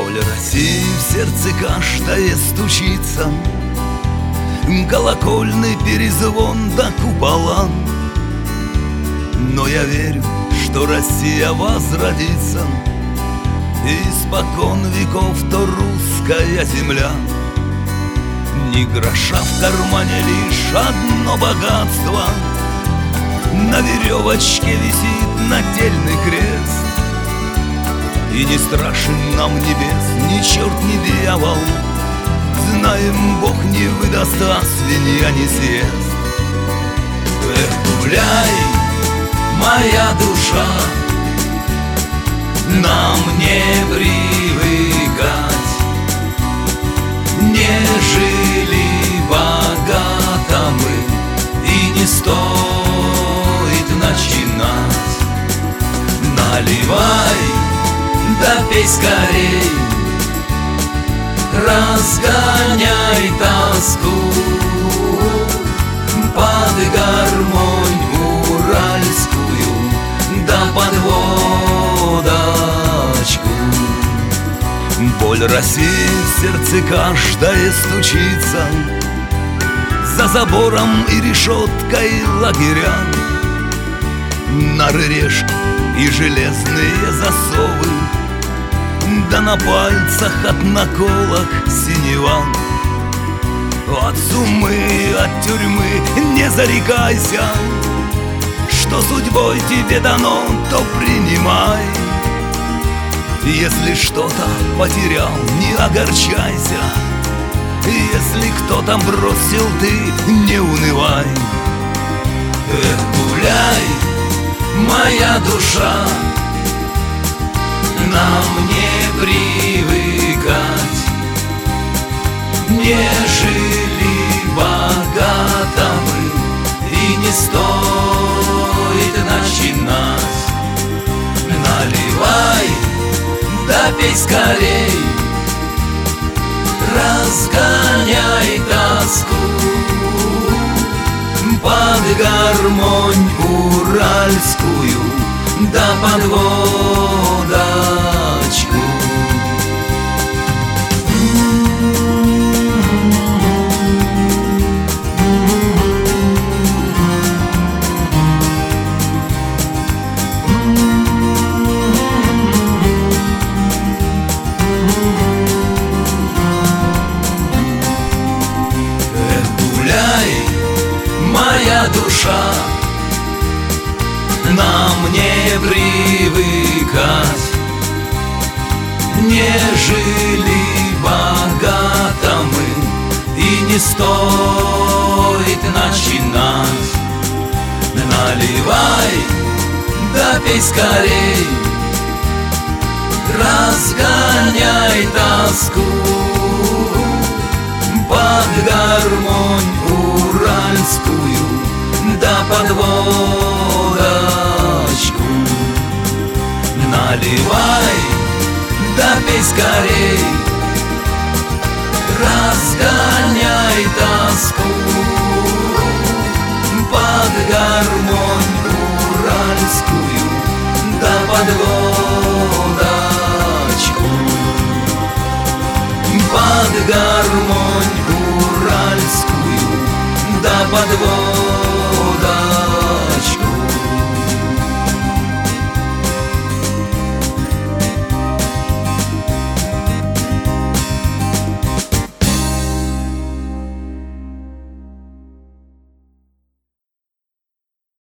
Боль России в сердце каждое стучится, колокольный перезвон до купола. Но я верю, что Россия возродится, испокон веков то русская земля. Ни гроша в кармане, лишь одно богатство. На веревочке висит нательный крест, и не страшен нам небес ни черт, ни дьявол. Знаем, Бог не выдаст, а свинья не съест. Эх, гуляй, моя душа, нам не привыкать. Не жили богато мы, и не стоит начинать. Наливай, да пей скорей, разгоняй тоску под гармонь уральскую, да под водочку. Боль России в сердце каждое стучится, за забором и решеткой лагеря. Нары, решки и железные засовы, да на пальцах от наколок синева. От сумы, от тюрьмы не зарекайся, что судьбой тебе дано, то принимай. Если что-то потерял, не огорчайся, если кто-то бросил, ты не унывай. Эх, гуляй, моя душа, нам не привыкать. Не жили богато мы, и не стоит начинать. Наливай, да пей скорей, разгоняй тоску под гармонь уральскую, да под водочку. Моя душа, нам не привыкать. Не жили богато мы, и не стоит начинать. Наливай, да пей скорей, разгоняй тоску под гармонь уральскую, да под водочку. Наливай, да пей скорей, разгоняй тоску под гармонь уральскую.